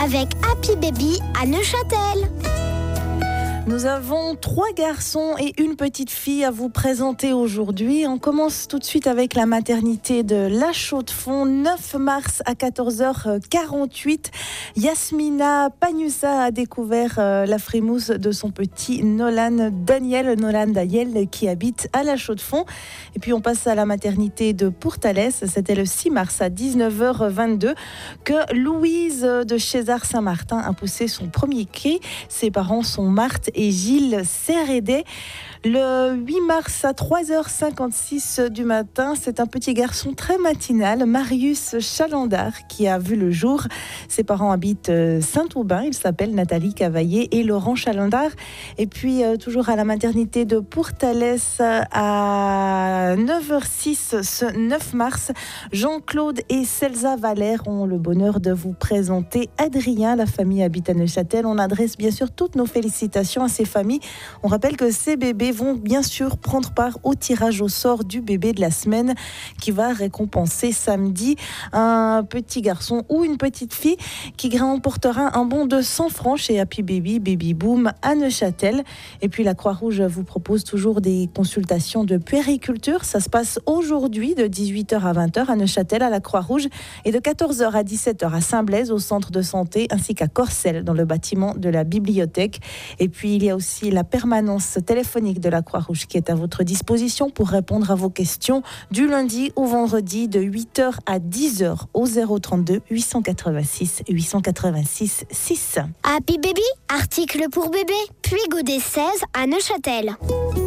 avec Happy Baby à Neuchâtel. Nous avons 3 garçons et une petite fille à vous présenter aujourd'hui. On commence tout de suite avec la maternité de La Chaux-de-Fonds, 9 mars à 14h48. Yasmina Pagnusa a découvert la frimousse de son petit Nolan Daniel qui habite à La Chaux-de-Fonds. Et puis on passe à la maternité de Pourtalès. C'était le 6 mars à 19h22 que Louise de César-Saint-Martin a poussé son premier cri. Ses parents sont Marthe et Gilles Serrédet. Le 8 mars à 3h56 du matin, c'est un petit garçon très matinal, Marius Chalandard, qui a vu le jour. Ses parents habitent Saint-Aubin. Ils s'appellent Nathalie Cavaillé et Laurent Chalandard. Et puis, toujours à la maternité de Pourtalès, à 9h06 ce 9 mars, Jean-Claude et Celsa Valère ont le bonheur de vous présenter Adrien. La famille habite à Neuchâtel. On adresse bien sûr toutes nos félicitations à ces familles. On rappelle que ces bébés vont bien sûr prendre part au tirage au sort du bébé de la semaine qui va récompenser samedi un petit garçon ou une petite fille qui remportera un bon de 100 francs chez Happy Baby, Baby Boom à Neuchâtel. Et puis la Croix-Rouge vous propose toujours des consultations de puériculture. Ça se passe aujourd'hui de 18h à 20h à Neuchâtel à la Croix-Rouge et de 14h à 17h à Saint-Blaise au centre de santé ainsi qu'à Corcelles dans le bâtiment de la bibliothèque. Et puis il y a aussi la permanence téléphonique de la Croix-Rouge qui est à votre disposition pour répondre à vos questions du lundi au vendredi de 8h à 10h au 032 886 886 6. Happy Baby, article pour bébé, puis Godet 16 à Neuchâtel.